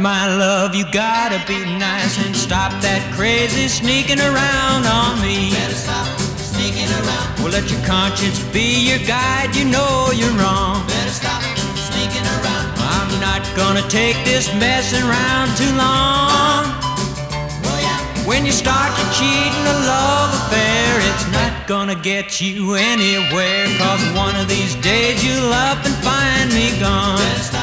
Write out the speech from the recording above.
my love, you gotta be nice and stop that crazy sneaking around on me. Better stop sneaking around. Well, let your conscience be your guide, you know you're wrong. Better stop sneaking around. I'm not gonna take this messing around too long. Oh yeah. When you start to cheat in a love affair, it's not gonna get you anywhere, 'cause one of these days you'll up and find me gone. Better stop